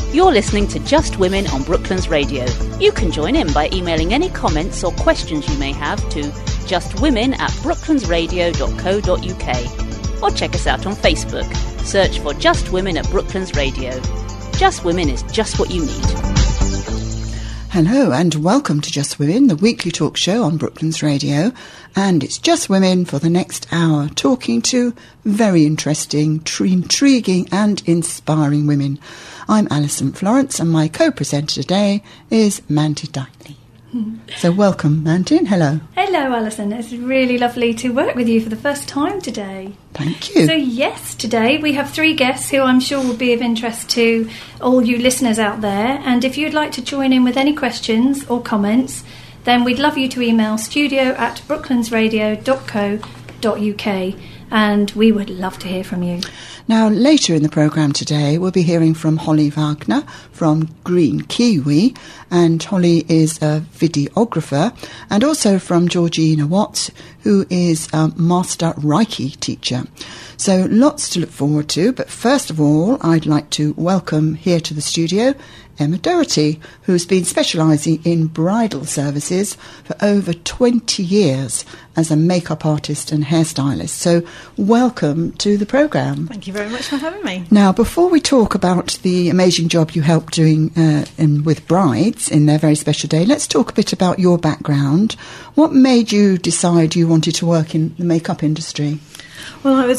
You're listening to Just Women on Brooklands Radio. You can join in by emailing any comments or questions you may have to justwomen@brooklandsradio.co.uk or check us out on Facebook. Search for Just Women at Brooklands Radio. Just Women is just what you need. Hello and welcome to Just Women, the weekly talk show on Brooklands Radio. And it's Just Women for the next hour, talking to very interesting, intriguing and inspiring women. I'm Alison Florence and my co-presenter today is Mandy Dytley. So welcome, Mandy. Hello. Hello, Alison. It's really lovely to work with you for the first time today. Thank you. So yes, today we have 3 guests who I'm sure will be of interest to all you listeners out there. And if you'd like to join in with any questions or comments, then we'd love you to email studio@brooklandsradio.co.uk and we would love to hear from you. Now, later in the programme today, we'll be hearing from Holly Wagner from Green Kiwi, and Holly is a videographer, and also from Georgina Watts, who is a master Reiki teacher. So lots to look forward to, but first of all, I'd like to welcome here to the studio Emma Doherty, who's been specialising in bridal services for over 20 years as a makeup artist and hairstylist. So welcome to the programme. Thank you very much for having me. Now, before we talk about the amazing job you help doing with brides in their very special day, let's talk a bit about your background. What made you decide you wanted to work in the makeup industry? Well, I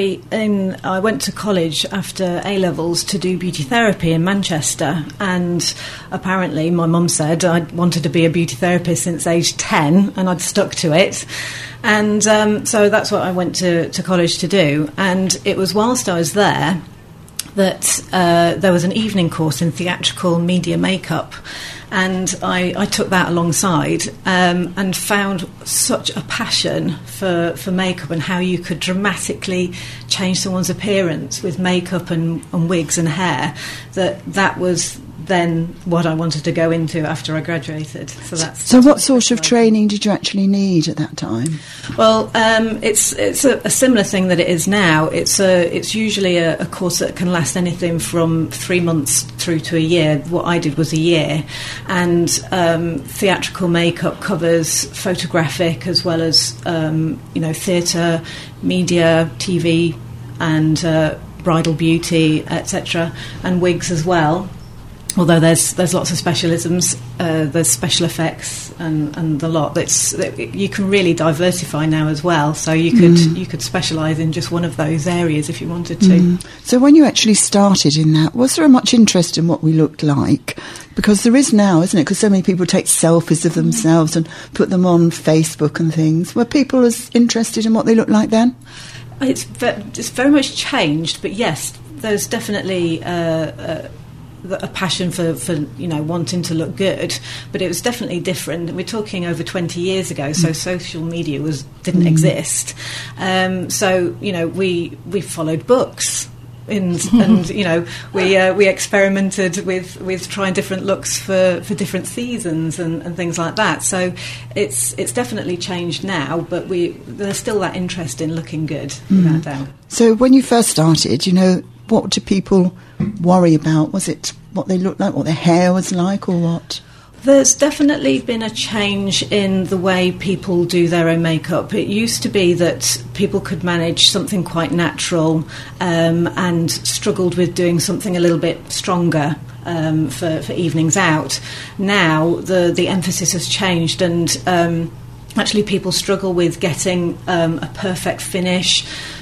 went to college after A-levels to do beauty therapy in Manchester, and apparently my mum said I wanted to be a beauty therapist since age 10, and I'd stuck to it. And so that's what I went to college to do. And it was whilst I was there that there was an evening course in theatrical media makeup. And I took that alongside and found such a passion for makeup and how you could dramatically change someone's appearance with makeup and wigs and hair, that was then what I wanted to go into after I graduated. So what sort of training did you actually need at that time? Well, it's a similar thing that it is now. It's usually a course that can last anything from 3 months through to a year. What I did was a year, and theatrical makeup covers photographic as well as theatre, media, TV, and bridal beauty, etc., and wigs as well. Although there's lots of specialisms, there's special effects and the lot. You can really diversify now as well. So you could specialise in just one of those areas if you wanted to. So when you actually started in that, was there much interest in what we looked like? Because there is now, isn't it? Because so many people take selfies of themselves and put them on Facebook and things. Were people as interested in what they looked like then? It's very much changed, but yes, there's definitely a passion for wanting to look good, but it was definitely different. We're talking over 20 years ago, so social media didn't exist. So we followed books. And we experimented with trying different looks for different seasons and things like that. So it's definitely changed now, but there's still that interest in looking good, without doubt. So when you first started, what do people worry about? Was it what they looked like, what their hair was like, or what? There's definitely been a change in the way people do their own makeup. It used to be that people could manage something quite natural and struggled with doing something a little bit stronger for evenings out. Now the emphasis has changed, and actually people struggle with getting a perfect finish,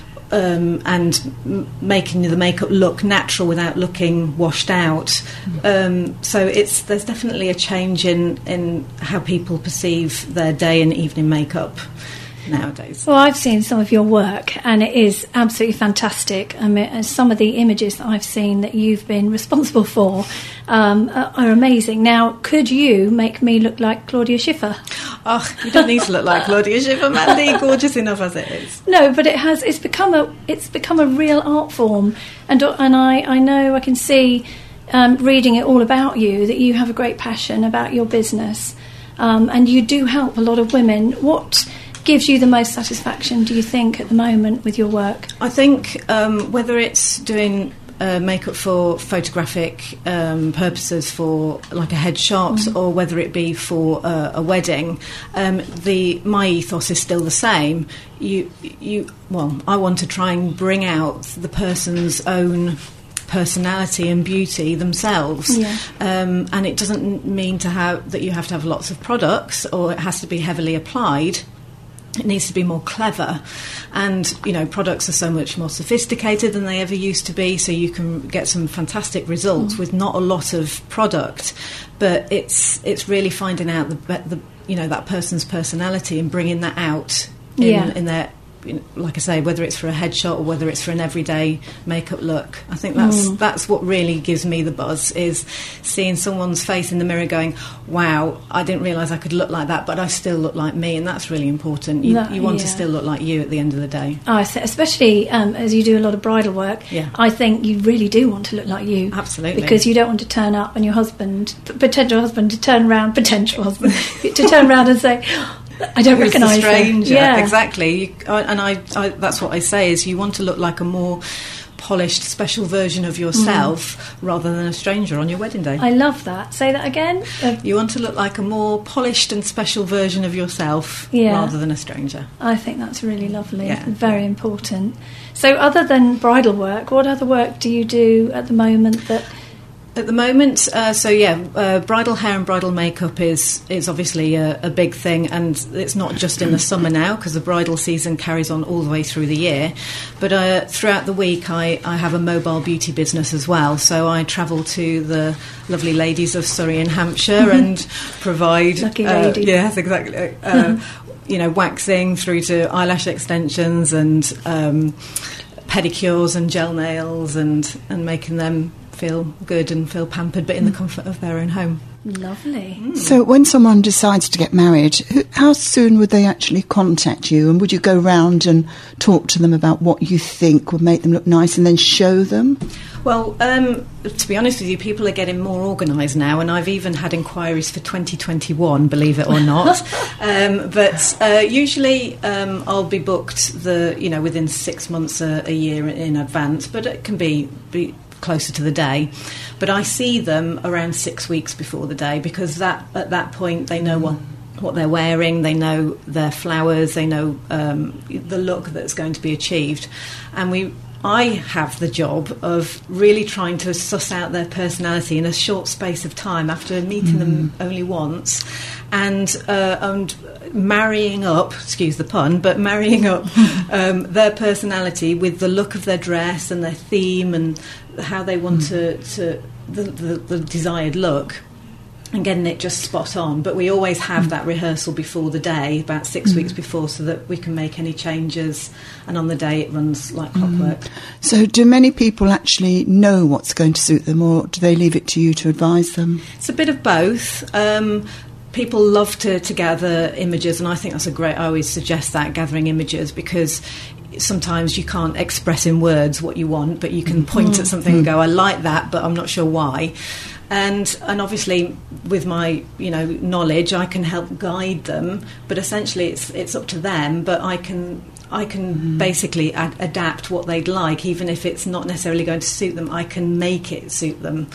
and making the makeup look natural without looking washed out. So there's definitely a change in how people perceive their day and evening makeup nowadays. Well, I've seen some of your work and it is absolutely fantastic. I mean, some of the images that I've seen that you've been responsible for are amazing. Now, could you make me look like Claudia Schiffer? Oh, you don't need to look like Claudia Schiffer, Mandy. Gorgeous enough as it is. No, but it's become a real art form, and I know, I can see reading it all about you that you have a great passion about your business, and you do help a lot of women. What gives you the most satisfaction, do you think, at the moment with your work? I think whether it's doing makeup for photographic purposes, for like a headshot, or whether it be for a wedding, my ethos is still the same. I want to try and bring out the person's own personality and beauty themselves, and it doesn't mean that you have to have lots of products, or it has to be heavily applied. It needs to be more clever, and products are so much more sophisticated than they ever used to be, so you can get some fantastic results with not a lot of product. But it's really finding out the that person's personality and bringing that out in their, like I say, whether it's for a headshot or whether it's for an everyday makeup look. I think that's what really gives me the buzz, is seeing someone's face in the mirror going, wow, I didn't realise I could look like that, but I still look like me, and that's really important. You want to still look like you at the end of the day. Especially as you do a lot of bridal work, I think you really do want to look like you. Absolutely. Because you don't want to turn up and your potential husband to turn around and say, I don't recognise a stranger. Yeah, exactly. I that's what I say, is you want to look like a more polished, special version of yourself rather than a stranger on your wedding day. I love that. Say that again. You want to look like a more polished and special version of yourself rather than a stranger. I think that's really lovely. Very important. So, other than bridal work, what other work do you do at the moment that... At the moment, bridal hair and bridal makeup is obviously a big thing, and it's not just in the summer now, because the bridal season carries on all the way through the year. But throughout the week, I have a mobile beauty business as well. So I travel to the lovely ladies of Surrey and Hampshire and provide... Lucky ladies. Yes, exactly. Waxing through to eyelash extensions and pedicures and gel nails and making them feel good and feel pampered, but in the comfort of their own home. Lovely. So when someone decides to get married, how soon would they actually contact you, and would you go round and talk to them about what you think would make them look nice and then show them? Well, to be honest with you, people are getting more organised now, and I've even had inquiries for 2021, believe it or not. But usually I'll be booked within 6 months, a year in advance, but it can be closer to the day. But I see them around 6 weeks before the day, because at that point they know what they're wearing, they know their flowers, they know the look that's going to be achieved. And I have the job of really trying to suss out their personality in a short space of time after meeting them only once, and marrying up, excuse the pun, but marrying up their personality with the look of their dress and their theme and how they want the desired look, and getting it just spot on. But we always have that rehearsal before the day, about 6 weeks before, so that we can make any changes, and on the day it runs like clockwork. So do many people actually know what's going to suit them, or do they leave it to you to advise them? It's a bit of both. People love to gather images, and I think that's I always suggest that, gathering images, because sometimes you can't express in words what you want, but you can point at something and go, I like that, but I'm not sure why. And obviously with my knowledge, I can help guide them, but essentially it's up to them. But I can basically adapt what they'd like, even if it's not necessarily going to suit them. I can make it suit them.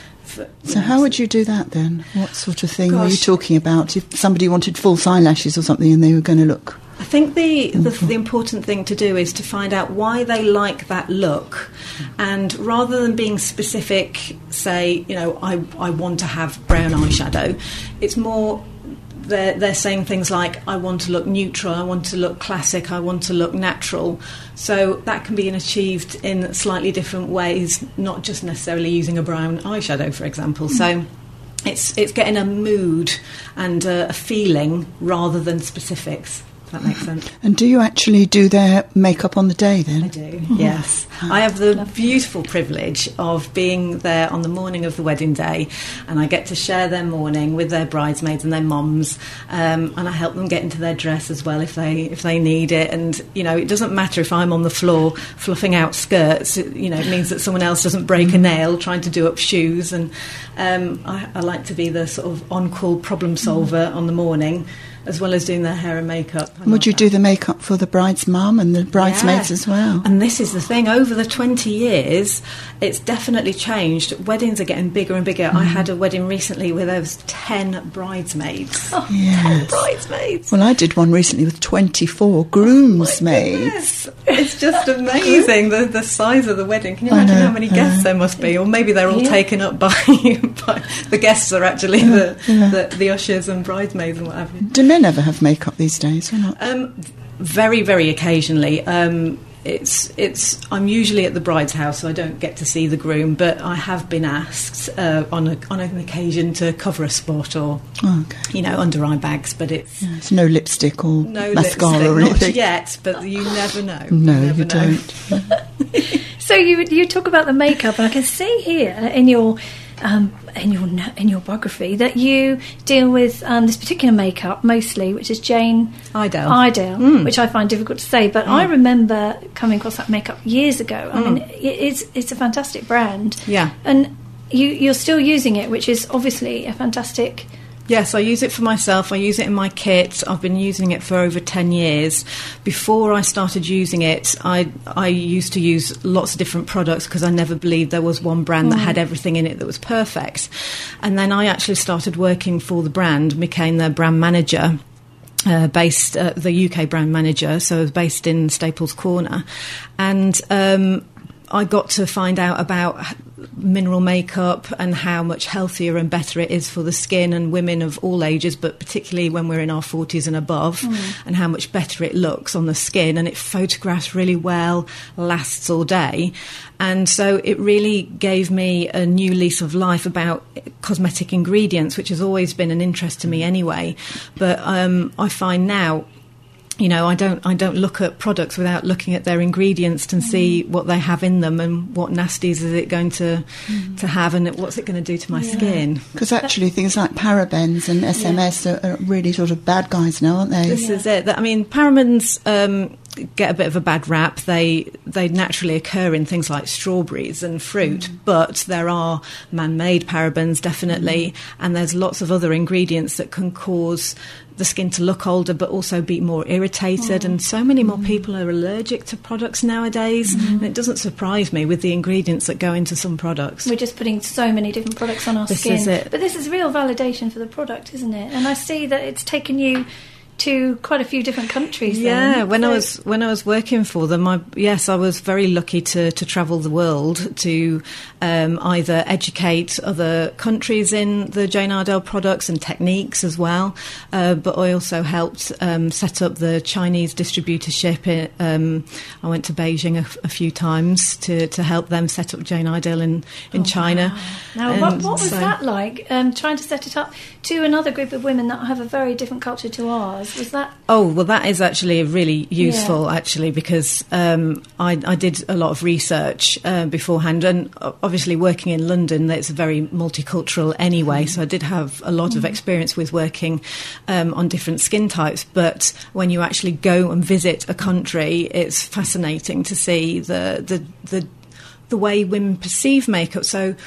So how would you do that then? What sort of thing were you talking about? If somebody wanted false eyelashes or something and they were going to look... I think the important thing to do is to find out why they like that look, and rather than being specific, say, I want to have brown eyeshadow, it's more they're saying things like, I want to look neutral, I want to look classic, I want to look natural. So that can be achieved in slightly different ways, not just necessarily using a brown eyeshadow, for example. So it's getting a mood and a feeling rather than specifics. If that makes sense. And do you actually do their makeup on the day then? I do, yes. I have the beautiful privilege of being there on the morning of the wedding day, and I get to share their morning with their bridesmaids and their mums, and I help them get into their dress as well if they need it. And it doesn't matter if I'm on the floor fluffing out skirts. It means that someone else doesn't break a nail trying to do up shoes. And I like to be the sort of on-call problem solver on the morning. as well as doing their hair and makeup. Would you do the makeup for the bride's mum and the bridesmaids as well? And this is the thing, over the 20 years, it's definitely changed. Weddings are getting bigger and bigger. I had a wedding recently where there was 10 bridesmaids. Oh, yes. 10 bridesmaids. Well, I did one recently with 24 groomsmaids. It's just amazing, the size of the wedding. Can you imagine how many guests there must be? Or maybe they're all taken up by the guests are actually the ushers and bridesmaids and what have you. Do men ever have makeup these days or not? Very, very occasionally. I'm usually at the bride's house, so I don't get to see the groom, but I have been asked on an occasion to cover a spot or, under eye bags, but it's no lipstick or mascara lipstick, or anything. Not yet, but you never know. No, you you don't. So you talk about the makeup, and I can see here in your biography that you deal with this particular makeup mostly, which is Jane Iredale, which I find difficult to say, but I remember coming across that makeup years ago. I mean, it's a fantastic brand. Yeah. And you're still using it, which is obviously a fantastic... Yes, I use it for myself. I use it in my kit. I've been using it for over 10 years. Before I started using it, I used to use lots of different products because I never believed there was one brand that had everything in it that was perfect. And then I actually started working for the brand, became their brand manager. The UK brand manager, so I was based in Staples Corner. And I got to find out about mineral makeup and how much healthier and better it is for the skin and women of all ages, but particularly when we're in our 40s and above, and how much better it looks on the skin, and it photographs really well, lasts all day. And so it really gave me a new lease of life about cosmetic ingredients, which has always been an interest to me anyway. But I find now, I don't look at products without looking at their ingredients and see what they have in them and what nasties is it going to have and what's it going to do to my skin. Because actually things like parabens and SMS are really sort of bad guys now, aren't they? This is it. I mean, parabens get a bit of a bad rap. They naturally occur in things like strawberries and fruit, but there are man-made parabens, definitely, and there's lots of other ingredients that can cause the skin to look older but also be more irritated, and so many more people are allergic to products nowadays, and it doesn't surprise me with the ingredients that go into some products. We're just putting so many different products on our skin. This is it. But this is real validation for the product, isn't it? And I see that it's taken you to quite a few different countries. Yeah, when I was working for them, I was very lucky to travel the world to either educate other countries in the Jane Iredale products and techniques as well. But I also helped set up the Chinese distributorship. I went to Beijing a few times to help them set up Jane Iredale in China. Wow. Now, what was that like? Trying to set it up to another group of women that have a very different culture to ours. Was that? Oh, well, that is actually really useful, actually, because I did a lot of research beforehand, and obviously working in London, it's very multicultural anyway, so I did have a lot of experience with working on different skin types, but when you actually go and visit a country, it's fascinating to see the way women perceive makeup. So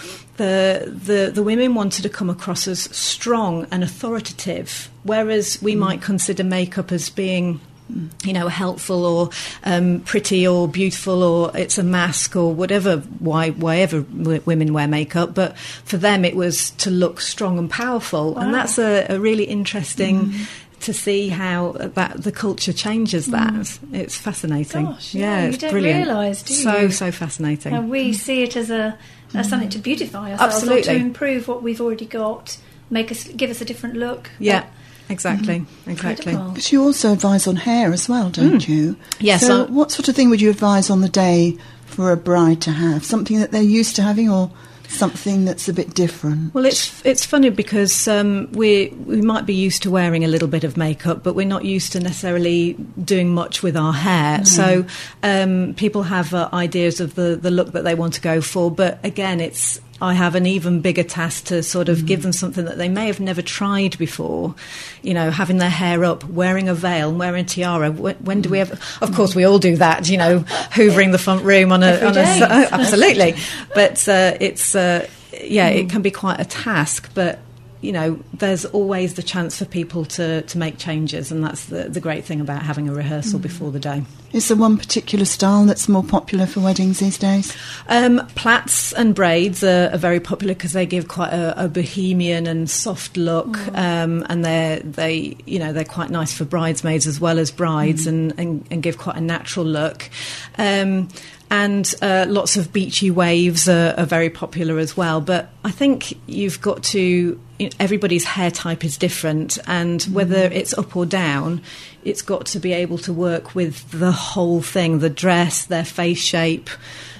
the women wanted to come across as strong and authoritative, whereas we might consider makeup as being, helpful or pretty or beautiful, or it's a mask or whatever, why ever women wear makeup. But for them it was to look strong and powerful. Wow. And that's a really interesting to see how the culture changes that. It's fascinating. Gosh, it's you don't brilliant. realise, do you? So fascinating. And we see it as something to beautify ourselves, Absolutely. or to improve what we've already got, give us a different look. Yeah. Exactly. Because you also advise on hair as well, don't you? Yes. So what sort of thing would you advise on the day for a bride to have? Something that they're used to having, or something that's a bit different? Well, it's funny because we might be used to wearing a little bit of makeup, but we're not used to necessarily doing much with our hair. So people have ideas of the look that they want to go for, but again, I have an even bigger task to sort of give them something that they may have never tried before. Having their hair up, wearing a veil, wearing a tiara. When do we ever? Of course, we all do that. Hoovering the front room on a absolutely. But it can be quite a task. But there's always the chance for people to make changes, and that's the great thing about having a rehearsal before the day. Is there one particular style that's more popular for weddings these days? Plaits and braids are very popular because they give quite a bohemian and soft look, and they're quite nice for bridesmaids as well as brides, and give quite a natural look. And lots of beachy waves are very popular as well. But I think you've got to... everybody's hair type is different, and whether it's up or down, it's got to be able to work with the whole thing, the dress, their face shape,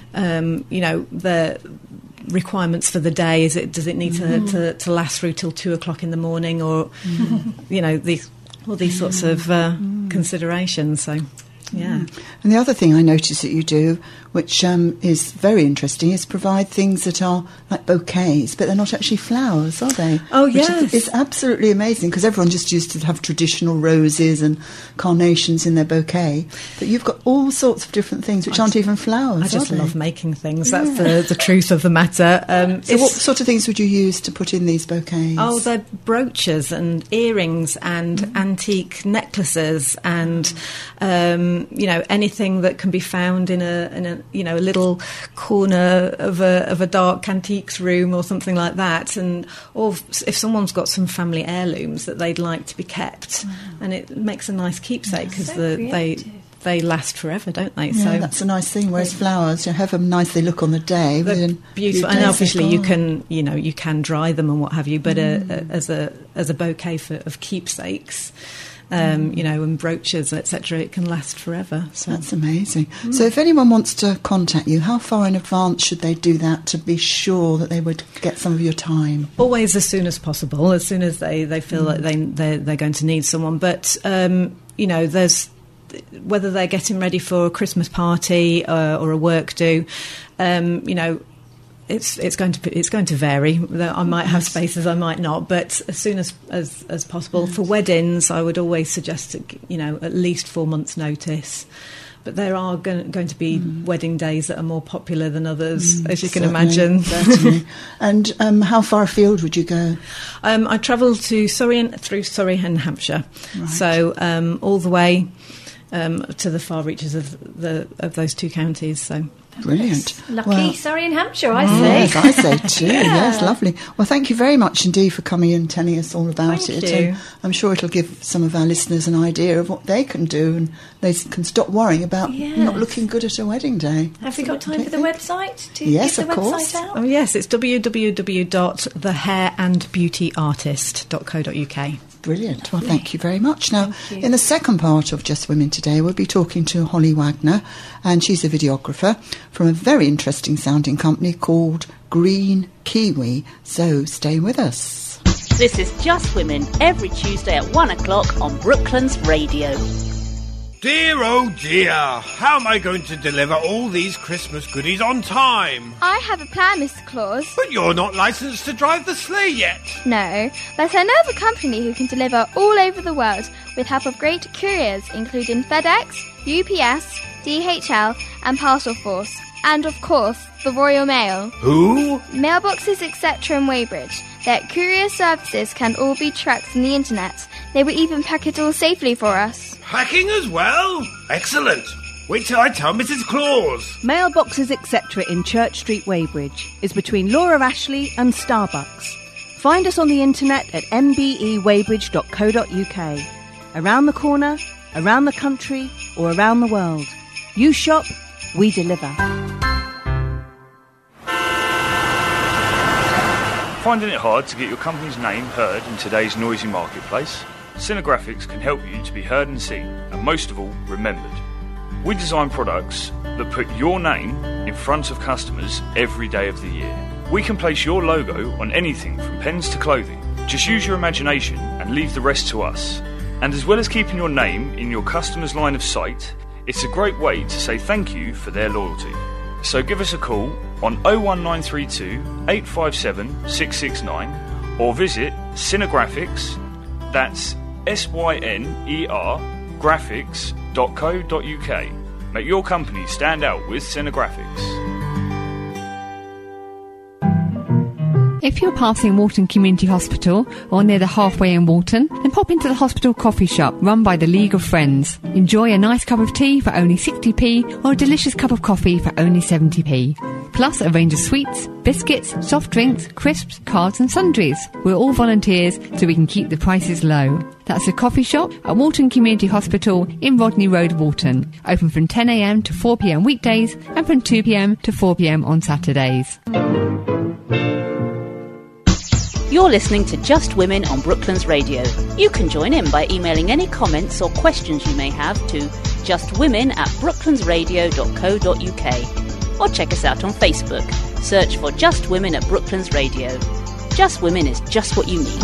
the requirements for the day. Does it need to last through till 2:00 in the morning, or these sorts of considerations. So yeah. And the other thing I notice that you do, which is very interesting, is provide things that are like bouquets, but they're not actually flowers, are they? Oh, yes. It's absolutely amazing, because everyone just used to have traditional roses and carnations in their bouquet. But you've got all sorts of different things which aren't even flowers, I just are they? love making things. That's the truth of the matter. So what sort of things would you use to put in these bouquets? Oh, they're brooches and earrings and antique necklaces and anything that can be found in a little corner of a dark antiques room or something like that, or if someone's got some family heirlooms that they'd like to be kept, and it makes a nice keepsake because they last forever, don't they? Yeah, so that's a nice thing. Whereas flowers, however nice they look on the day, they're beautiful, and obviously you can dry them and what have you, but as a bouquet of keepsakes. And brooches, etc., it can last forever. So. That's amazing. So if anyone wants to contact you, how far in advance should they do that to be sure that they would get some of your time? Always as soon as possible, as soon as they feel like they're going to need someone. But, there's... whether they're getting ready for a Christmas party or a work do, it's going to vary. I might have spaces, I might not, but as soon as possible. For weddings, I would always suggest at least 4 months' notice. But there are going to be wedding days that are more popular than others, as you can imagine. Certainly. And how far afield would you go? I travel to Surrey and Hampshire, right. So all the way to the far reaches of those two counties. So. Brilliant. Lucky Surrey and Hampshire, I say. Yes, I say too. Yes, lovely. Well, thank you very much indeed for coming and telling us all about it. Thank you. And I'm sure it'll give some of our listeners an idea of what they can do, and they can stop worrying about not looking good at a wedding day. Have we got time for the website? Yes, of course. Website out? Oh, yes, it's www.thehairandbeautyartist.co.uk. Brilliant. Well, thank you very much. Now, in the second part of Just Women today, we'll be talking to Holly Wagner, and she's a videographer from a very interesting sounding company called Green Kiwi. So stay with us. This is Just Women, every Tuesday at 1:00 on Brooklands Radio. Dear, oh dear, how am I going to deliver all these Christmas goodies on time? I have a plan, Mr. Claus. But you're not licensed to drive the sleigh yet. No, but I know of a company who can deliver all over the world with help of great couriers, including FedEx, UPS, DHL and Parcel Force. And, of course, the Royal Mail. Who? Mailboxes, etc. in Weybridge. Their courier services can all be tracked from the internet. They will even pack it all safely for us. Packing as well? Excellent. Wait till I tell Mrs. Claus. Mailboxes, etc. in Church Street, Weybridge is between Laura Ashley and Starbucks. Find us on the internet at mbeweybridge.co.uk. Around the corner, around the country, or around the world. You shop, we deliver. Finding it hard to get your company's name heard in today's noisy marketplace? Cinegraphics can help you to be heard and seen, and most of all, remembered. We design products that put your name in front of customers every day of the year. We can place your logo on anything from pens to clothing. Just use your imagination and leave the rest to us. And as well as keeping your name in your customer's line of sight, it's a great way to say thank you for their loyalty. So give us a call on 01932 857 669 or visit Cinegraphics, that's SYNER graphics.co.uk. Make your company stand out with Cinegraphics. If you're passing Walton Community Hospital or near the Halfway in Walton, then pop into the hospital coffee shop run by the League of Friends. Enjoy a nice cup of tea for only 60p or a delicious cup of coffee for only 70p. Plus a range of sweets, biscuits, soft drinks, crisps, cards and sundries. We're all volunteers so we can keep the prices low. That's the coffee shop at Walton Community Hospital in Rodney Road, Walton. Open from 10am to 4pm weekdays and from 2pm to 4pm on Saturdays. You're listening to Just Women on Brooklands Radio. You can join in by emailing any comments or questions you may have to justwomen@brooklandsradio.co.uk or check us out on Facebook. Search for Just Women at Brooklands Radio. Just Women is just what you need.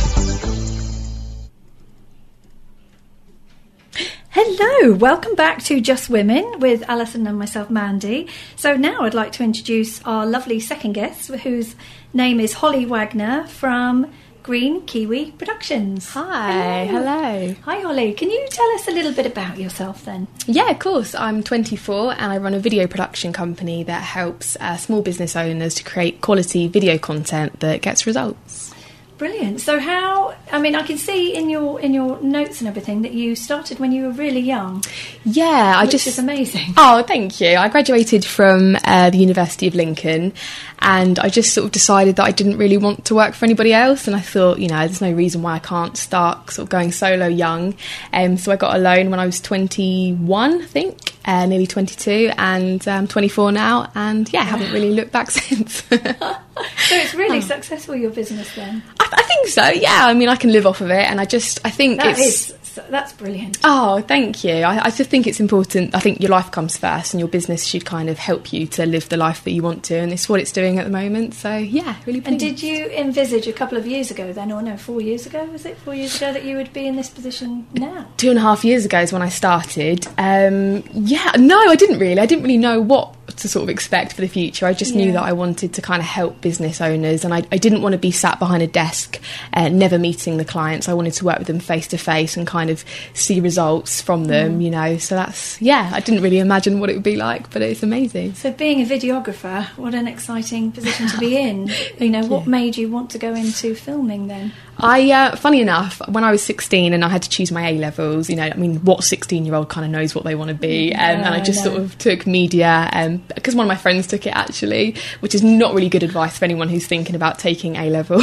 Hello, welcome back to Just Women with Alison and myself, Mandy. So now I'd like to introduce our lovely second guest, whose name is Holly Wagner from Green Kiwi Productions. Hi, hello. Hi Holly, can you tell us a little bit about yourself then? Yeah, of course. I'm 24 and I run a video production company that helps small business owners to create quality video content that gets results. Brilliant. So I can see in your notes and everything that you started when you were really young. Yeah, which is amazing. Oh, thank you. I graduated from the University of Lincoln and I just sort of decided that I didn't really want to work for anybody else, and I thought, there's no reason why I can't start sort of going solo young. So I got a loan when I was 21, I think, nearly 22, and I'm 24 now, and haven't really looked back since. So it's really successful, your business then? I think so, yeah. I mean, I can live off of it, and I think that's brilliant. Oh, thank you. I just think it's important. I think your life comes first, and your business should kind of help you to live the life that you want to, and it's what it's doing at the moment. So, yeah, really pleased. And did you envisage a couple of years ago then, or no, 4 years ago, was it 4 years ago that you would be in this position now? 2.5 years ago is when I started. No, I didn't really know what to sort of expect for the future. I just knew that I wanted to kind of help business owners, and I didn't want to be sat behind a desk never meeting the clients. I wanted to work with them face to face and kind of see results from them, so that's I didn't really imagine what it would be like, but it's amazing. So being a videographer, what an exciting position to be in. What made you want to go into filming then? Funny enough, when I was 16 and I had to choose my A-levels, what 16-year-old kind of knows what they want to be, and I just sort of took media, because one of my friends took it actually, which is not really good advice for anyone who's thinking about taking A-level.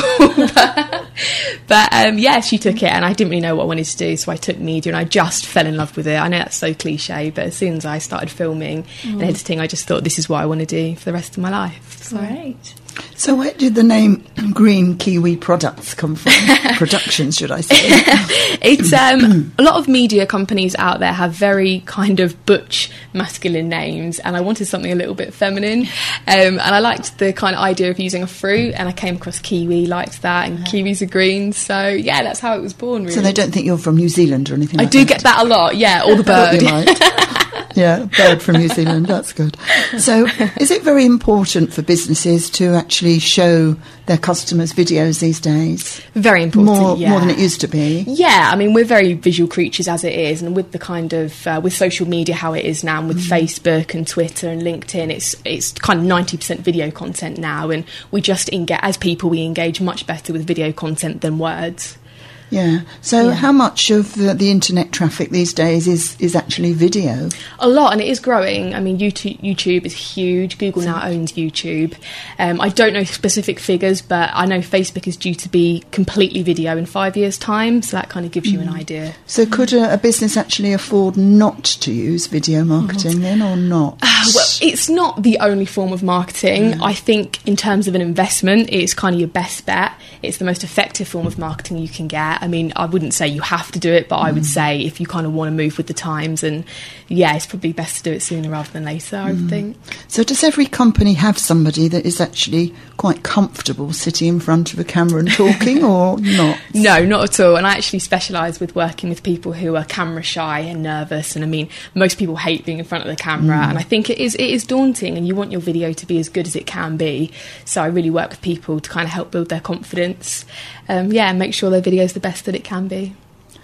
but she took it, and I didn't really know what I wanted to do, so I took media and I just fell in love with it. I know that's so cliche, but as soon as I started filming and editing, I just thought this is what I want to do for the rest of my life. So. Great. So where did the name Green Kiwi Products come from? Productions, should I say? It's a lot of media companies out there have very kind of butch masculine names, and I wanted something a little bit feminine, and I liked the kind of idea of using a fruit, and I came across kiwi, liked that, and kiwis are green, so that's how it was born, really. So they don't think you're from New Zealand or anything I do get that a lot, or the bird. Yeah, bird from New Zealand, that's good. So is it very important for businesses to actually show their customers videos these days? Very important, more than it used to be. Yeah, I mean, we're very visual creatures as it is, and with the kind of, with social media how it is now, and with Facebook and Twitter and LinkedIn, it's kind of 90% video content now, and we just as people, we engage much better with video content than words. Yeah. So how much of the internet traffic these days is actually video? A lot, and it is growing. I mean, YouTube is huge. Google now owns YouTube. I don't know specific figures, but I know Facebook is due to be completely video in 5 years' time, so that kind of gives you an idea. So could a business actually afford not to use video marketing then, or not? Well, it's not the only form of marketing. I think in terms of an investment, it's kind of your best bet. It's the most effective form of marketing you can get. I mean, I wouldn't say you have to do it, but I would say if you kind of want to move with the times, and it's probably best to do it sooner rather than later, I would think. So does every company have somebody that is actually quite comfortable sitting in front of a camera and talking, or not? No, not at all. And I actually specialise with working with people who are camera shy and nervous, and I mean, most people hate being in front of the camera, and I think it is daunting, and you want your video to be as good as it can be. So I really work with people to kind of help build their confidence, and make sure their video is the best that it can be.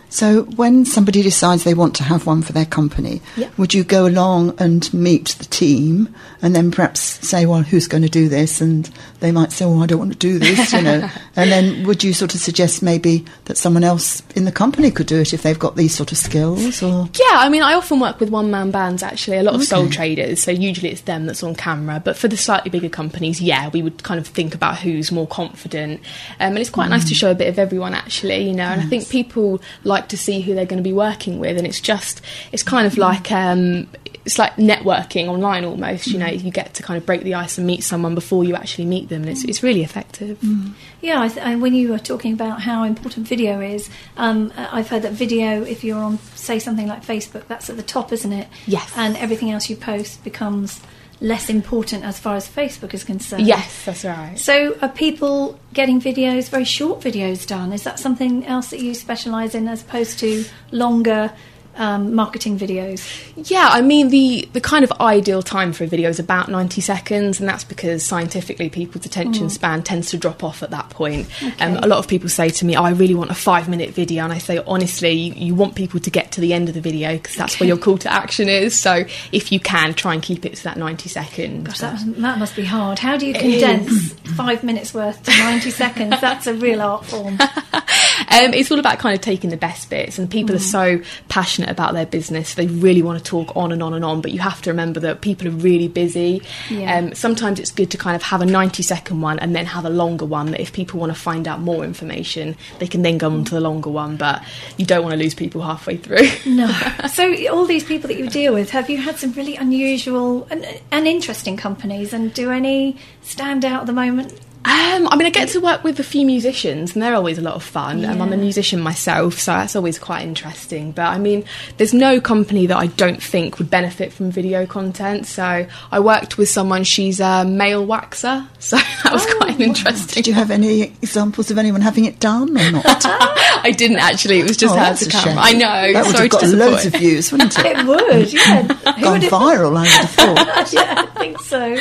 So when somebody decides they want to have one for their company, would you go along and meet the team and then perhaps say, well, who's going to do this? And they might say, oh, I don't want to do this, you know. And then would you sort of suggest maybe that someone else in the company could do it if they've got these sort of skills? Or Yeah, I mean, I often work with one-man bands, actually, a lot of sole traders, so usually it's them that's on camera. But for the slightly bigger companies, we would kind of think about who's more confident. And it's quite nice to show a bit of everyone, actually, you know. And I think people like to see who they're going to be working with, and it's kind of like it's like networking online almost, you know. You get to kind of break the ice and meet someone before you actually meet them, and it's really effective. Yeah, when you were talking about how important video is, I've heard that video, if you're on, say, something like Facebook, that's at the top, isn't it? Yes. And everything else you post becomes less important as far as Facebook is concerned. Yes, that's right. So are people getting videos, very short videos done? Is that something else that you specialise in as opposed to longer marketing videos? Yeah, I mean, the kind of ideal time for a video is about 90 seconds, and that's because scientifically people's attention span tends to drop off at that point. A lot of people say to me, I really want a 5-minute video, and I say, honestly, you want people to get to the end of the video because that's where your call to action is. So if you can, try and keep it to that 90 seconds. Gosh, that must be hard. How do you condense 5 minutes worth to 90 seconds? That's a real art form. It's all about kind of taking the best bits, and people are so passionate about their business, they really want to talk on and on and on, but you have to remember that people are really busy. Sometimes it's good to kind of have a 90-second one and then have a longer one, that if people want to find out more information they can then go on to the longer one, but you don't want to lose people halfway through. No. So all these people that you deal with, have you had some really unusual and interesting companies, and do any stand out at the moment? I mean, I get to work with a few musicians, and they're always a lot of fun. I'm a musician myself, so that's always quite interesting. But I mean, there's no company that I don't think would benefit from video content. So I worked with someone, she's a male waxer, so that was quite interesting. Did you have any examples of anyone having it done or not? I didn't actually, it was just her to camera. I know. That would have got loads of views, wouldn't it? It would, yeah. Gone viral, I would have thought. Yeah, I think so.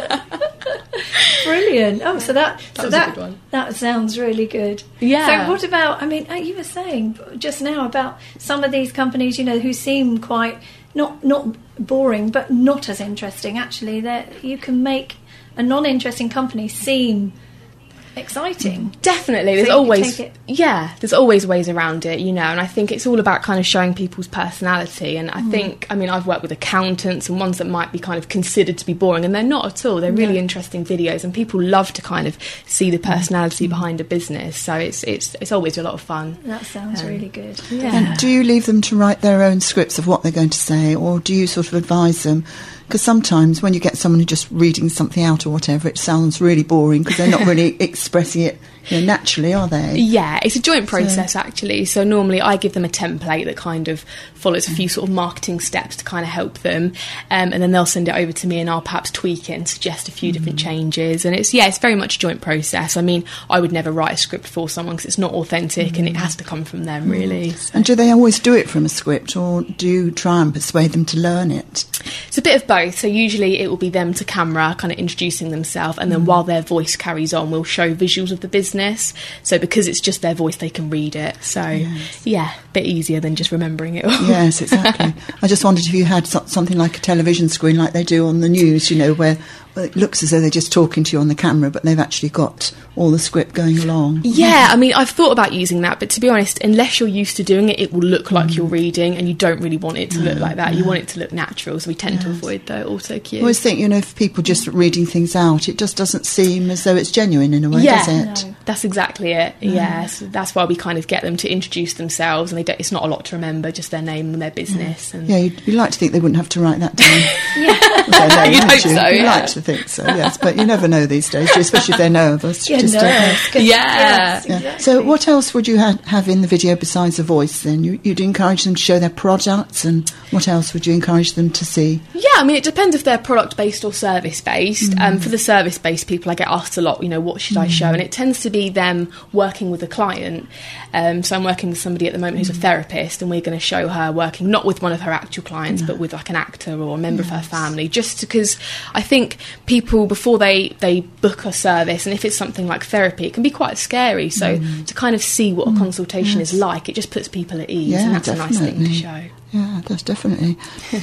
Brilliant. Oh, so that was a good one. That sounds really good. Yeah. So what about, I mean, you were saying just now about some of these companies, you know, who seem quite not boring, but not as interesting. Actually, that you can make a non-interesting company seem exciting. Definitely. There's always ways around it, you know, and I think it's all about kind of showing people's personality. And I think, I mean, I've worked with accountants and ones that might be kind of considered to be boring, and they're not at all. They're really interesting videos, and people love to kind of see the personality behind a business. So it's always a lot of fun. That sounds really good. Yeah. And do you leave them to write their own scripts of what they're going to say, or do you sort of advise them? Because sometimes when you get someone who's just reading something out or whatever, it sounds really boring because they're not really expressing it, you know, naturally, are they? Yeah, it's a joint process actually. So normally I give them a template that kind of follows a few sort of marketing steps to kind of help them, and then they'll send it over to me, and I'll perhaps tweak it and suggest a few different changes. And it's very much a joint process. I mean, I would never write a script for someone because it's not authentic, and it has to come from them really. So. And do they always do it from a script, or do you try and persuade them to learn it? It's a bit of both. So usually it will be them to camera, kind of introducing themselves, and then while their voice carries on, we'll show visuals of the business. So because it's just their voice, they can read it. So a bit easier than just remembering it all. Yes, exactly. I just wondered if you had something like a television screen like they do on the news, you know, where it looks as though they're just talking to you on the camera, but they've actually got all the script going along. Yeah, I mean, I've thought about using that, but to be honest, unless you're used to doing it, it will look like you're reading, and you don't really want it to look like that. You want it to look natural, so we tend to avoid the auto cue. I always think, you know, if people just reading things out, it just doesn't seem as though it's genuine in a way, does it? No. That's exactly it. Yeah, so that's why we kind of get them to introduce themselves, and it's not a lot to remember, just their name and their business. And you'd like to think they wouldn't have to write that down. You'd hope so. You'd like to think so, yes, but you never know these days, especially if they're nervous. Exactly. So what else would you have in the video besides the voice then? You'd encourage them to show their products, and what else would you encourage them to see? Yeah, I mean, mean, it depends if they're product-based or service-based. For the service-based people, I get asked a lot, what should I show? And it tends to be them working with a client. So I'm working with somebody at the moment who's a therapist, and we're going to show her working not with one of her actual clients, but with like an actor or a member of her family, just because I think people, before they book a service, and if it's something like therapy, it can be quite scary. So to kind of see what a consultation is like, it just puts people at ease, and that's definitely. a nice thing to show. Yeah, that's definitely.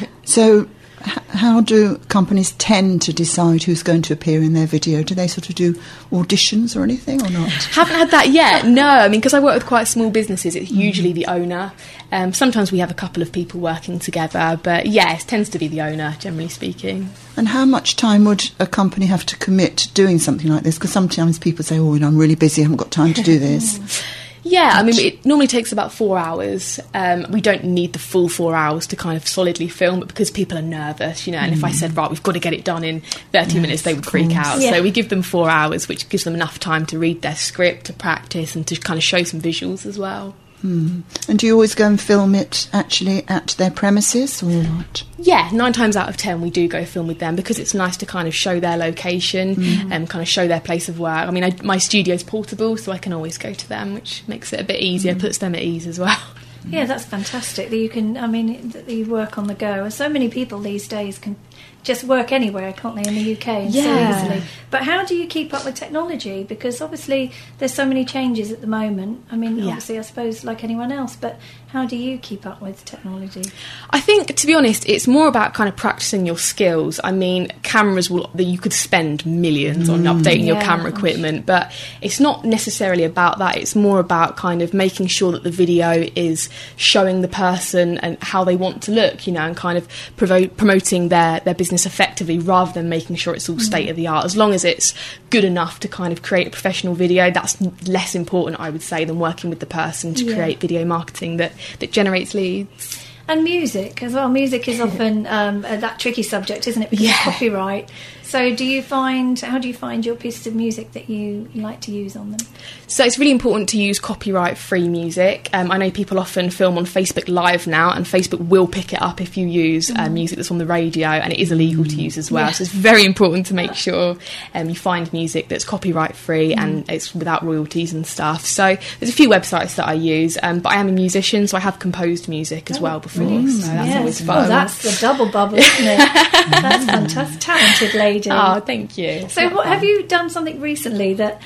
So how do companies tend to decide who's going to appear in their video? Do they sort of do auditions or anything, or not? Haven't had that yet, no. I mean, because I work with quite small businesses, it's usually the owner. Sometimes we have a couple of people working together, but yeah, it tends to be the owner, generally speaking. And how much time would a company have to commit to doing something like this? Because sometimes people say, I'm really busy, I haven't got time to do this. Yeah, I mean, it normally takes about 4 hours. We don't need the full 4 hours to kind of solidly film, but because people are nervous, and if I said, right, we've got to get it done in 30 minutes, they would freak out. Yeah. So we give them 4 hours, which gives them enough time to read their script, to practice, and to kind of show some visuals as well. And do you always go and film it actually at their premises or not? Yeah, 9 times out of 10 we do go film with them, because it's nice to kind of show their location and kind of show their place of work. I mean, my studio's portable, so I can always go to them, which makes it a bit easier, puts them at ease as well. Yeah, that's fantastic that you can, that you work on the go. And so many people these days can just work anywhere, can't they, in the UK, and so easily. But how do you keep up with technology? Because obviously there's so many changes at the moment. I mean, obviously, I suppose like anyone else, but how do you keep up with technology? I think, to be honest, it's more about kind of practicing your skills. I mean, cameras you could spend millions on updating your camera equipment, but it's not necessarily about that. It's more about kind of making sure that the video is showing the person and how they want to look, and kind of promoting their business effectively, rather than making sure it's all state of the art. As long as it's good enough to kind of create a professional video, that's less important, I would say, than working with the person to create video marketing that generates leads. And music as well. Music is often that tricky subject, isn't it? Because it's copyright. So how do you find your pieces of music that you like to use on them? So it's really important to use copyright-free music. I know people often film on Facebook Live now, and Facebook will pick it up if you use music that's on the radio, and it is illegal to use as well. So it's very important to make sure you find music that's copyright-free and it's without royalties and stuff. So there's a few websites that I use, but I am a musician, so I have composed music as well before, so that's always fun. Oh, that's the double bubble, isn't it? That's fantastic. Talented lady. Oh, thank you. So have you done something recently that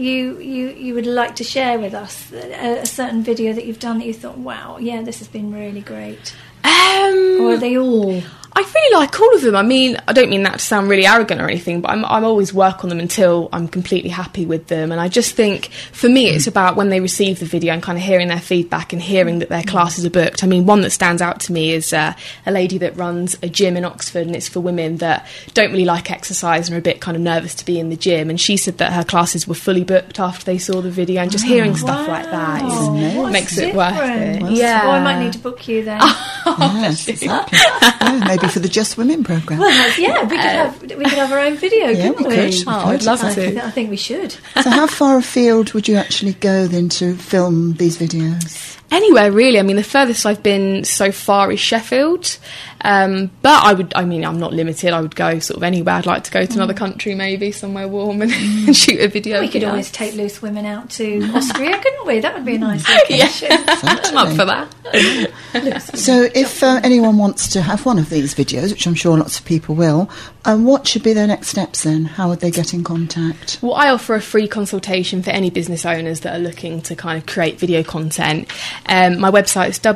you would like to share with us? A certain video that you've done that you thought, wow, yeah, this has been really great? Or are they all? I really like all of them. I mean, I don't mean that to sound really arrogant or anything, but I'm always work on them until I'm completely happy with them. And I just think, for me, it's about when they receive the video and kind of hearing their feedback and hearing that their classes are booked. I mean, one that stands out to me is a lady that runs a gym in Oxford, and it's for women that don't really like exercise and are a bit kind of nervous to be in the gym. And she said that her classes were fully booked after they saw the video, and just hearing stuff like that makes it worth it. Yeah. Well, I might need to book you then. Yes, exactly. Maybe for the Just Women programme. Well, we could have our own video, couldn't we? I'd love to. I think we should. So how far afield would you actually go then to film these videos? Anywhere, really. I mean, the furthest I've been so far is Sheffield. But I'm not limited. I would go sort of anywhere. I'd like to go to another country, maybe somewhere warm, and shoot a video. We could always take Loose Women out to Austria, couldn't we? That would be a nice location. I'm up for that. So if anyone wants to have one of these videos, which I'm sure lots of people will, what should be their next steps then? How would they get in contact? Well, I offer a free consultation for any business owners that are looking to kind of create video content. My website is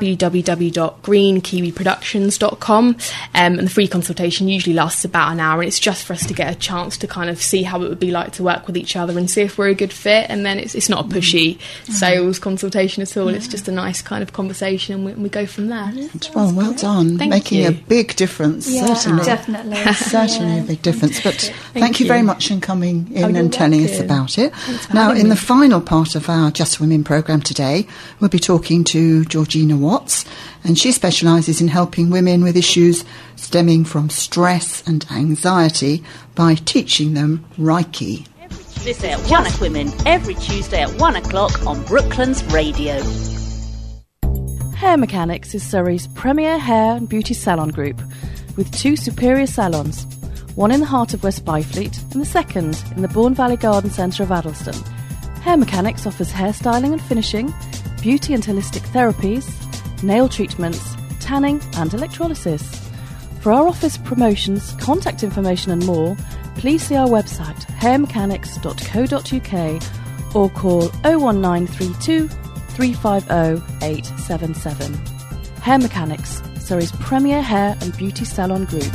www.greenkiwiproductions.com, and the free consultation usually lasts about an hour, and it's just for us to get a chance to kind of see how it would be like to work with each other and see if we're a good fit. And then it's not a pushy sales consultation at all. It's just a nice kind of conversation, and we go from there. Well done. Making a big difference, certainly. Definitely. Certainly a big difference. But thank you very much for coming in and telling us about it. Now, in the final part of our Just Women programme today, we'll be talking to Georgina Watts, and she specialises in helping women with issues stemming from stress and anxiety by teaching them Reiki. Tuesday at 1 o'clock Women, every Tuesday at 1 o'clock on Brooklands Radio. Hair Mechanics is Surrey's premier hair and beauty salon group, with 2 superior salons, one in the heart of West Byfleet and the second in the Bourne Valley Garden Centre of Addlestone. Hair Mechanics offers hairstyling and finishing, beauty and holistic therapies, nail treatments, tanning and electrolysis. For our office promotions, contact information and more, please see our website hairmechanics.co.uk or call 01932 350 877. Hair Mechanics, Surrey's premier hair and beauty salon group.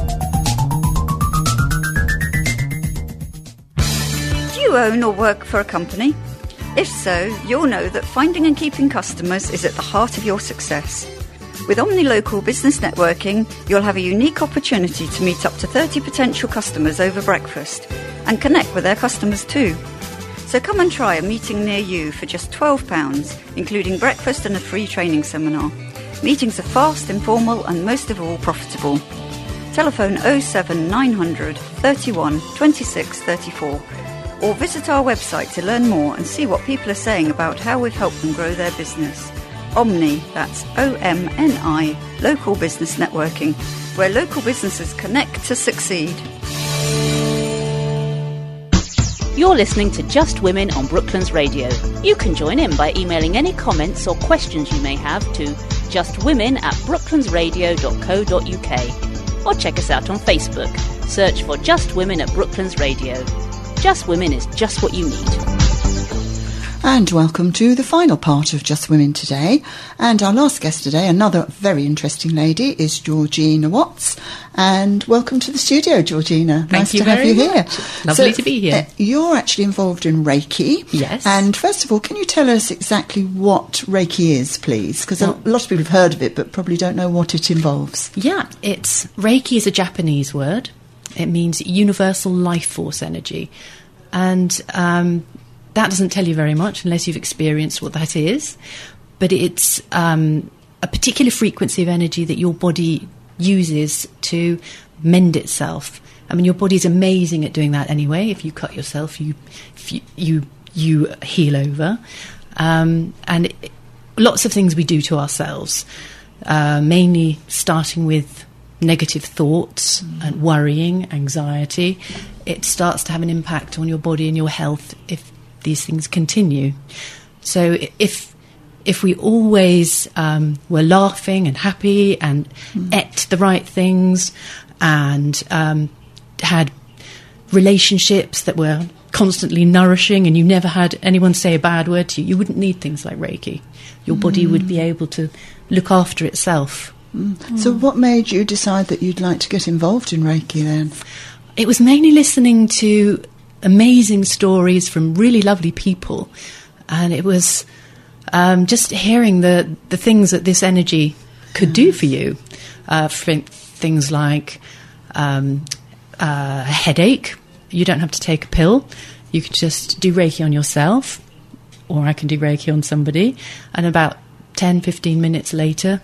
Do you own or work for a company? If so, you'll know that finding and keeping customers is at the heart of your success. With OmniLocal Business Networking, you'll have a unique opportunity to meet up to 30 potential customers over breakfast and connect with their customers too. So come and try a meeting near you for just £12, including breakfast and a free training seminar. Meetings are fast, informal and most of all profitable. Telephone 07900 31 26 34 or visit our website to learn more and see what people are saying about how we've helped them grow their business. Omni, that's OMNI, Local Business Networking, where local businesses connect to succeed. You're listening to Just Women on Brooklands Radio. You can join in by emailing any comments or questions you may have to justwomen@brooklandsradio.co.uk or check us out on Facebook. Search for Just Women at Brooklands Radio. Just Women is just what you need. And welcome to the final part of Just Women today. And our last guest today, another very interesting lady, is Georgina Watts. And welcome to the studio, Georgina. Nice to have you here. Lovely to be here. You're actually involved in Reiki. Yes. And first of all, can you tell us exactly what Reiki is, please? Because a lot of people have heard of it, but probably don't know what it involves. Yeah, Reiki is a Japanese word. It means universal life force energy. And that doesn't tell you very much unless you've experienced what that is. But it's a particular frequency of energy that your body uses to mend itself. I mean, your body's amazing at doing that anyway. If you cut yourself, you heal over. And lots of things we do to ourselves, mainly starting with negative thoughts and worrying, anxiety. It starts to have an impact on your body and your health if these things continue. So if we always were laughing and happy and ate the right things and had relationships that were constantly nourishing and you never had anyone say a bad word to you, you wouldn't need things like Reiki. Your body would be able to look after itself. So what made you decide that you'd like to get involved in Reiki then? It was mainly listening to amazing stories from really lovely people, and it was just hearing the things that this energy could do for you. Things like a headache. You don't have to take a pill. You could just do Reiki on yourself, or I can do Reiki on somebody, and about 10-15 minutes later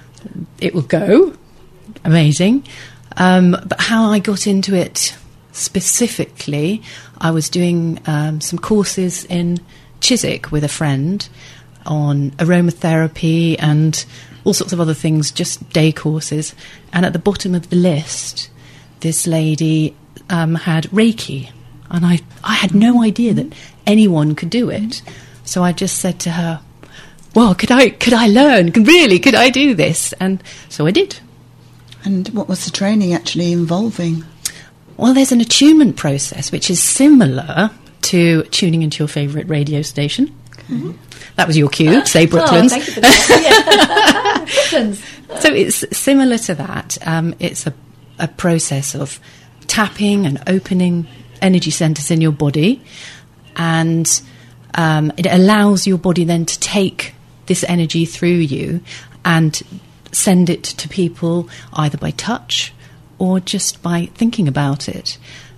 it will go. Amazing. But how I got into it specifically, I was doing some courses in Chiswick with a friend on aromatherapy and all sorts of other things, just day courses. And at the bottom of the list, this lady had Reiki. And I had no idea that anyone could do it. So I just said to her, well, could I learn? Could I do this? And so I did. And what was the training actually involving? Well, there's an attunement process which is similar to tuning into your favourite radio station. Mm-hmm. That was your cue, say Brooklands. Thank you for that. Brooklands. So it's similar to that. It's a process of tapping and opening energy centres in your body, and it allows your body then to take this energy through you and send it to people either by touch or just by thinking about it.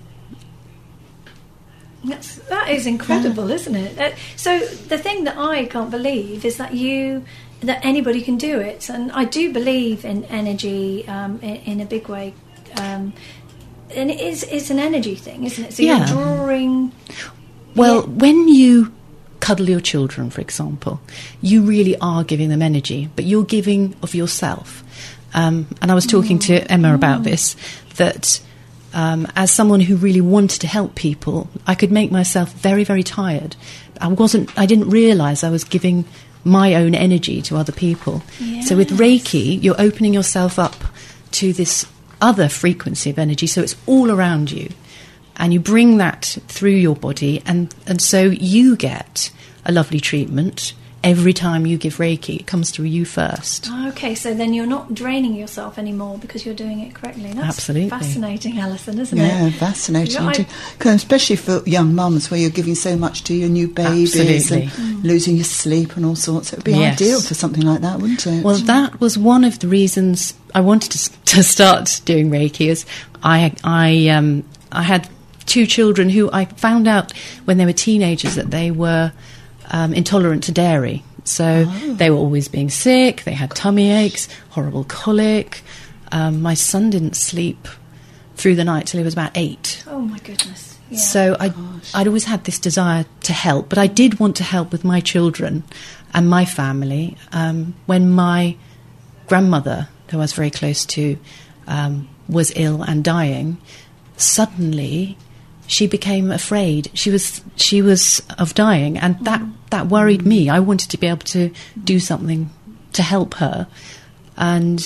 That is incredible, isn't it? So the thing that I can't believe is that anybody can do it, and I do believe in energy in a big way. And it's an energy thing, isn't it? So you're drawing. Well, when you cuddle your children, for example, you really are giving them energy, but you're giving of yourself. And I was talking to Emma about this, that as someone who really wanted to help people, I could make myself very, very tired. I didn't realise I was giving my own energy to other people. Yes. So with Reiki, you're opening yourself up to this other frequency of energy, so it's all around you. And you bring that through your body, and so you get a lovely treatment every time you give Reiki. It comes through you first. Okay, so then you're not draining yourself anymore because you're doing it correctly. That's absolutely fascinating, Alison, isn't it? Yeah, fascinating. Especially for young mums where you're giving so much to your new babies absolutely. And losing your sleep and all sorts. It would be ideal for something like that, wouldn't it? Well, that was one of the reasons I wanted to start doing Reiki. Is I had 2 children who I found out when they were teenagers that they were intolerant to dairy. So they were always being sick, they had tummy aches, horrible colic. My son didn't sleep through the night till he was about 8. Oh, my goodness. Yeah. So I'd always had this desire to help, but I did want to help with my children and my family. When my grandmother, who I was very close to, was ill and dying, suddenly she became afraid. She was of dying, and that worried me. I wanted to be able to do something to help her, and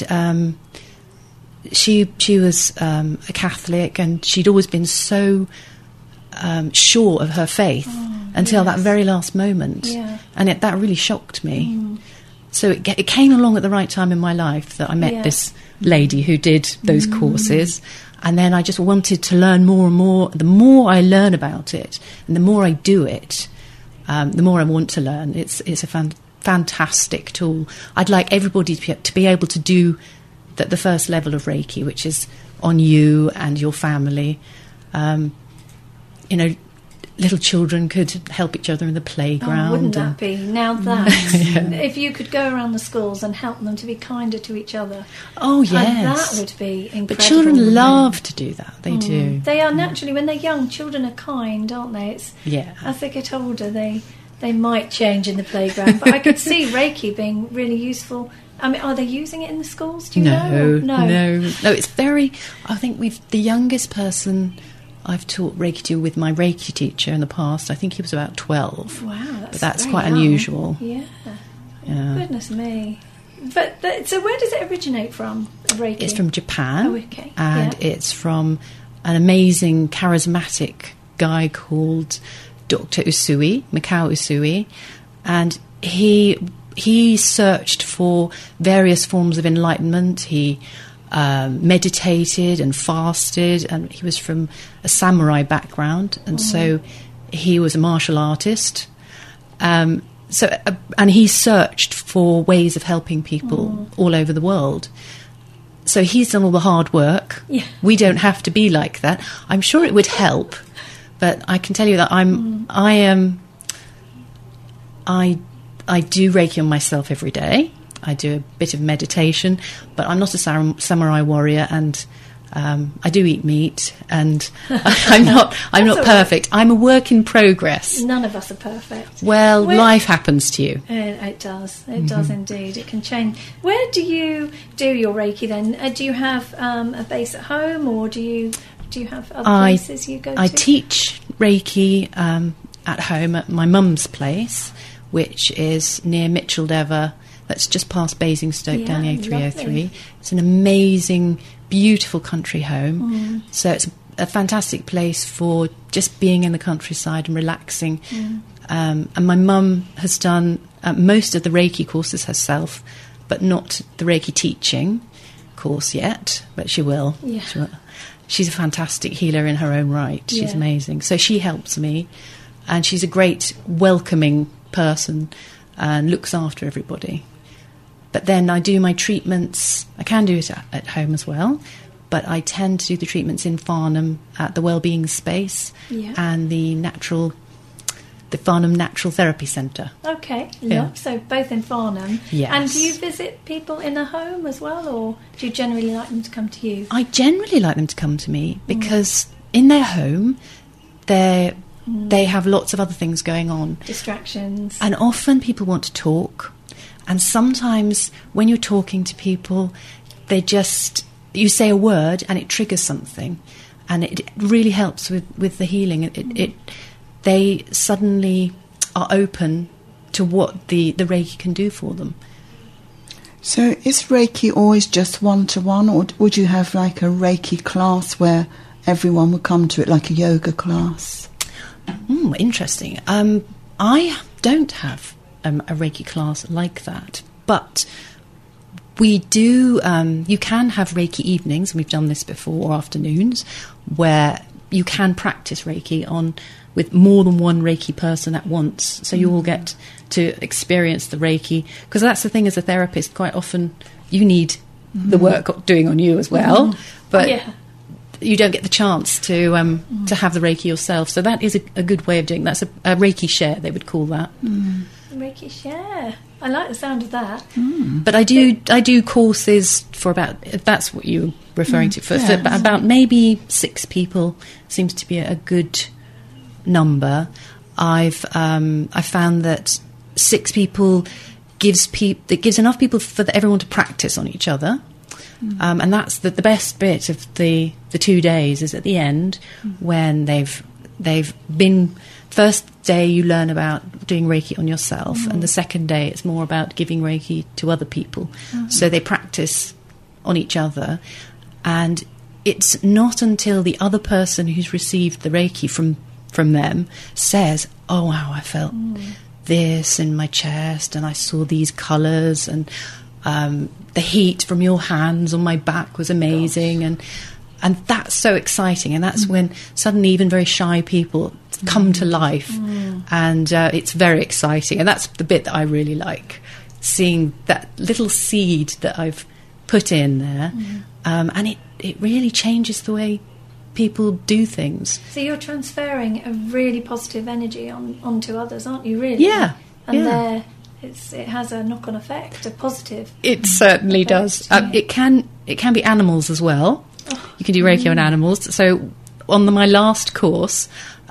she was a Catholic, and she'd always been so sure of her faith until that very last moment, and that really shocked me. So it came along at the right time in my life that I met this lady who did those courses. And then I just wanted to learn more and more. The more I learn about it, and the more I do it, the more I want to learn. It's a fantastic tool. I'd like everybody to be able to do the first level of Reiki, which is on you and your family. Little children could help each other in the playground. Oh, wouldn't that be? Now that, if you could go around the schools and help them to be kinder to each other. Oh, yes. That would be incredible. But children love to do that. They do. They are naturally, when they're young, children are kind, aren't they? As they get older, they might change in the playground. But I could see Reiki being really useful. I mean, are they using it in the schools? Do you know? No. It's very... I think the youngest person I've taught Reiki to with my Reiki teacher in the past, I think he was about 12. Wow, that's quite unusual. Yeah. Goodness me. But so where does it originate from, Reiki? It's from Japan. Oh, okay. And it's from an amazing, charismatic guy called Dr. Usui, Mikao Usui. And he searched for various forms of enlightenment. He meditated and fasted, and he was from a samurai background, and so he was a martial artist. And he searched for ways of helping people all over the world. So he's done all the hard work. Yeah. We don't have to be like that. I'm sure it would help, but I can tell you that I do Reiki on myself every day. I do a bit of meditation, but I'm not a samurai warrior, and I do eat meat, and I'm not perfect. I'm a work in progress. None of us are perfect. Well, life happens to you. It does. It does indeed. It can change. Where do you do your Reiki then? Do you have a base at home, or do you have other places you go to? I teach Reiki at home at my mum's place, which is near Micheldever. That's just past Basingstoke down the A303. Lovely. It's an amazing, beautiful country home. So it's a fantastic place for just being in the countryside and relaxing. And my mum has done most of the Reiki courses herself, but not the Reiki teaching course yet, but she will. Yeah. She will. She's a fantastic healer in her own right. She's amazing. So she helps me, and she's a great welcoming person and looks after everybody. But then I do my treatments. I can do it at home as well, but I tend to do the treatments in Farnham at the Wellbeing Space and the Farnham Natural Therapy Centre. Okay, Yeah. So both in Farnham. Yes. And do you visit people in a home as well, or do you generally like them to come to you? I generally like them to come to me because in their home, they have lots of other things going on. Distractions. And often people want to talk. And sometimes when you're talking to people, you say a word and it triggers something, and it really helps with the healing. They suddenly are open to what the Reiki can do for them. So is Reiki always just one-to-one, or would you have like a Reiki class where everyone would come to it, like a yoga class? Interesting. I don't have a Reiki class like that, but we do. You can have Reiki evenings, and we've done this before, or afternoons, where you can practice Reiki with more than one Reiki person at once. So you all get to experience the Reiki, because that's the thing as a therapist. Quite often you need the work doing on you as well, but you don't get the chance to have the Reiki yourself. So that is a good way of doing that. That's a Reiki share, they would call that. Reiki share. I like the sound of that. But I do courses for about, if that's what you're referring to, for about maybe 6 people seems to be a good number. I've found that 6 people gives enough people for everyone to practice on each other. And that's the best bit of the 2 days is at the end, when they've been. First day you learn about doing Reiki on yourself, and the second day it's more about giving Reiki to other people. So they practice on each other, and it's not until the other person who's received the Reiki from them says, "Oh wow, I felt this in my chest, and I saw these colours, and the heat from your hands on my back was amazing," and that's so exciting. And that's when suddenly even very shy people come to life, and it's very exciting. And that's the bit that I really like, seeing that little seed that I've put in there, and it really changes the way people do things. So you're transferring a really positive energy onto others, aren't you, really? Yeah. And it has a knock-on effect, a positive. It certainly does. It can be animals as well. You can do Reiki on animals. So on my last course,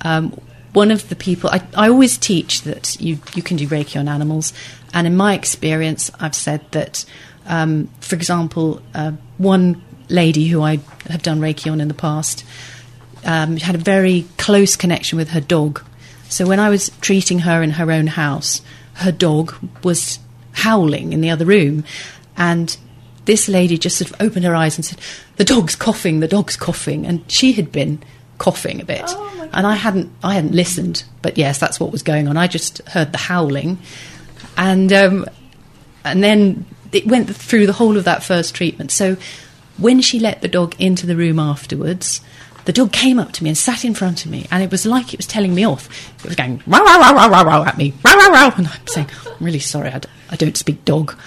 one of the people, I always teach that you can do Reiki on animals, and in my experience I've said that, for example, one lady who I have done Reiki on in the past had a very close connection with her dog. So when I was treating her in her own house, her dog was howling in the other room, and this lady just sort of opened her eyes and said, the dog's coughing, and she had been coughing a bit, and I hadn't listened, but yes, that's what was going on. I just heard the howling, and then it went through the whole of that first treatment. So when she let the dog into the room afterwards, the dog came up to me and sat in front of me, and it was like it was telling me off. It was going row, row, row, row, row, row at me, row, row, row, and I'm saying, I'm really sorry, I don't speak dog.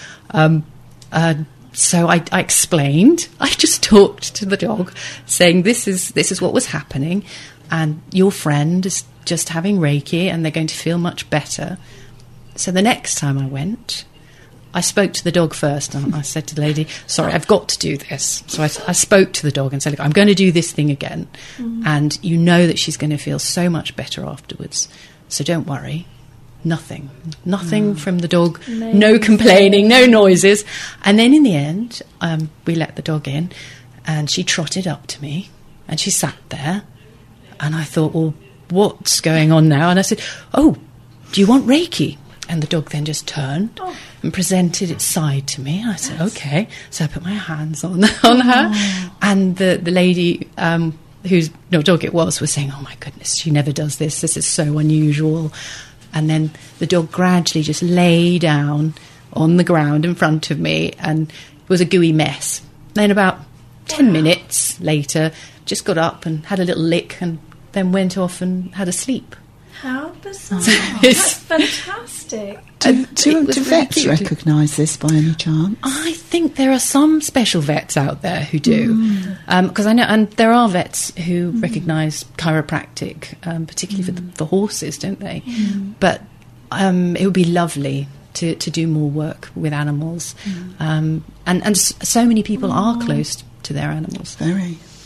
So I explained. I just talked to the dog, saying this is what was happening, and your friend is just having Reiki, and they're going to feel much better. So the next time I went, I spoke to the dog first, and I said to the lady, sorry, I've got to do this. So I spoke to the dog and said, look, I'm going to do this thing again, and you know that she's going to feel so much better afterwards, so don't worry. Nothing from the dog. Amazing. No complaining, no noises. And then in the end, we let the dog in, and she trotted up to me, and she sat there, and I thought, well, what's going on now? And I said, oh, do you want Reiki? And the dog then just turned and presented its side to me. I said, okay. So I put my hands on her, and the lady whose dog it was saying, oh my goodness, she never does this. This is so unusual. And then the dog gradually just lay down on the ground in front of me, and it was a gooey mess. Then about 10 minutes later, just got up and had a little lick, and then went off and had a sleep. How bizarre. That's fantastic. Do vets recognise this by any chance? I think there are some special vets out there who do. Because I know, and there are vets who recognise chiropractic, particularly for horses, don't they? But it would be lovely to do more work with animals. And so many people are close to their animals. Very.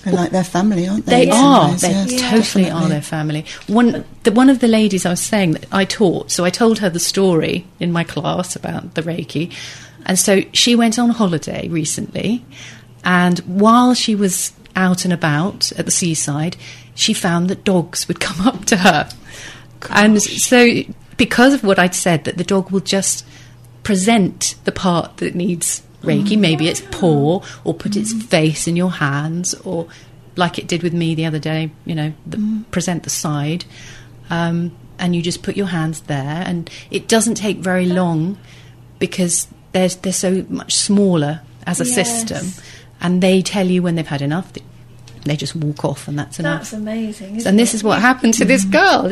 They're like their family, aren't they? They are. Sometimes, They yes, totally definitely. are their family. One of the ladies I was saying that I taught, so I told her the story in my class about the Reiki. And so she went on holiday recently, and while she was out and about at the seaside, she found that dogs would come up to her. Gosh. And so because of what I'd said, that the dog will just present the part that needs Reiki, maybe its paw, or put its face in your hands, or like it did with me the other day, present the side, and you just put your hands there, and it doesn't take very long because they're so much smaller as a system, and they tell you when they've had enough. They just walk off, and that's enough. That's amazing, isn't and this it? is what happened to this girl.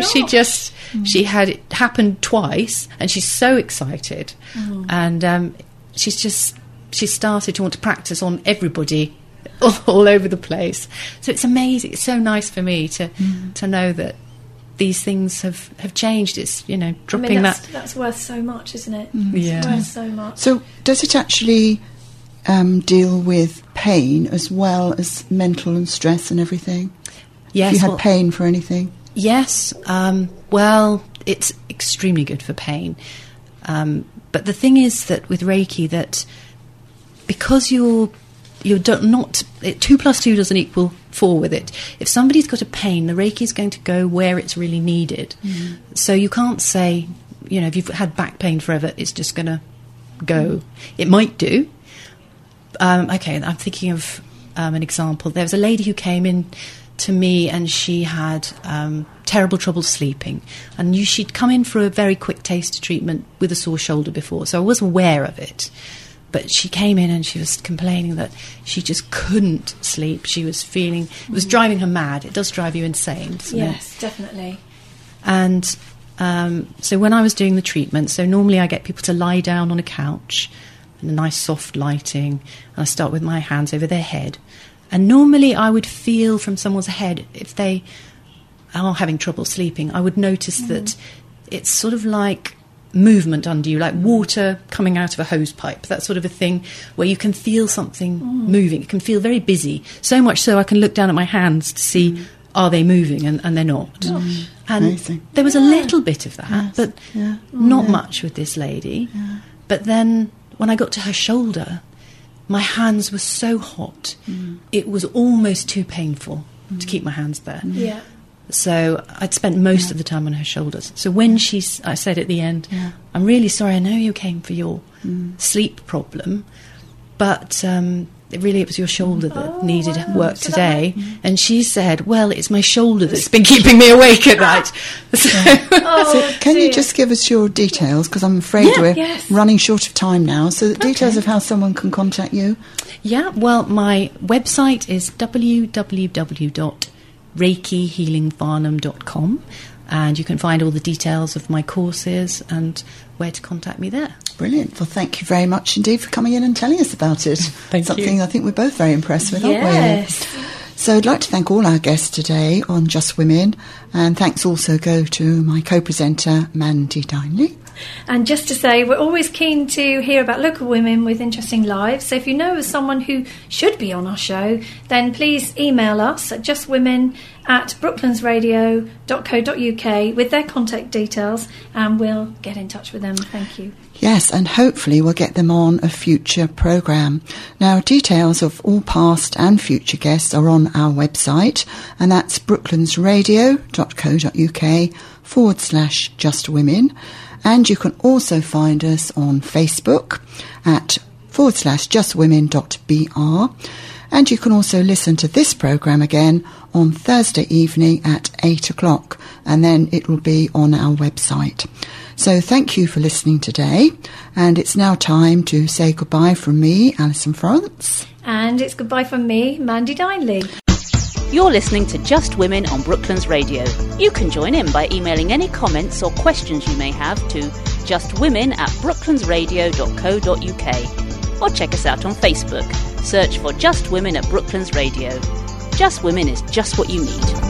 She had it happened twice, and she's so excited, and she started to want to practice on everybody all over the place. So it's amazing. It's so nice for me to know that these things have changed. It's dropping that's worth so much, isn't it? Yeah. It's worth so much. So does it actually deal with pain as well as mental and stress and everything? Yes. If you had pain for anything? Yes. Well, it's extremely good for pain. But the thing is that with Reiki, that because you're not 2 + 2 doesn't equal 4 with it. If somebody's got a pain, the Reiki is going to go where it's really needed. So you can't say, if you've had back pain forever, it's just going to go. It might do. Okay, I'm thinking of an example. There was a lady who came in to me, and she had terrible trouble sleeping, and she'd come in for a very quick taster treatment with a sore shoulder before, so I was aware of it. But she came in and she was complaining that she just couldn't sleep. She was feeling it was driving her mad. It does drive you insane, doesn't it? Yes, definitely. And so when I was doing the treatment, so normally I get people to lie down on a couch and a nice soft lighting, and I start with my hands over their head. And normally I would feel from someone's head, if they are having trouble sleeping, I would notice that it's sort of like movement under you, like water coming out of a hose pipe, that sort of a thing, where you can feel something moving. It can feel very busy, so much so I can look down at my hands to see are they moving, and they're not. And amazing. There was a little bit of that, but not much with this lady. But then when I got to her shoulder, my hands were so hot, it was almost too painful to keep my hands there. Yeah. So I'd spent most of the time on her shoulders. So when I said at the end, I'm really sorry, I know you came for your sleep problem, but it was your shoulder that needed work today. And she said, well, it's my shoulder that's been keeping me awake at night. So can you just give us your details, because I'm afraid we're running short of time now, so the details of how someone can contact you? Yeah, well, my website is www.reikihealingfarnham.com, and you can find all the details of my courses and where to contact me there. Brilliant. Well, thank you very much indeed for coming in and telling us about it. Something I think we're both very impressed with, aren't we? Yes. So I'd like to thank all our guests today on Just Women, and thanks also go to my co-presenter, Mandy Dineley. And just to say, we're always keen to hear about local women with interesting lives. So if you know of someone who should be on our show, then please email us at justwomen@brooklandsradio.co.uk with their contact details, and we'll get in touch with them. Thank you. Yes, and hopefully we'll get them on a future programme. Now, details of all past and future guests are on our website, and that's brooklandsradio.co.uk/justwomen. And you can also find us on Facebook at /justwomen.br. And you can also listen to this programme again on Thursday evening at 8 o'clock, and then it will be on our website. So thank you for listening today, and it's now time to say goodbye from me, Alison France. And it's goodbye from me, Mandy Dineley. You're listening to Just Women on Brooklands Radio. You can join in by emailing any comments or questions you may have to justwomen@brooklandsradio.co.uk, or check us out on Facebook. Search for Just Women at Brooklands Radio. Just Women is just what you need.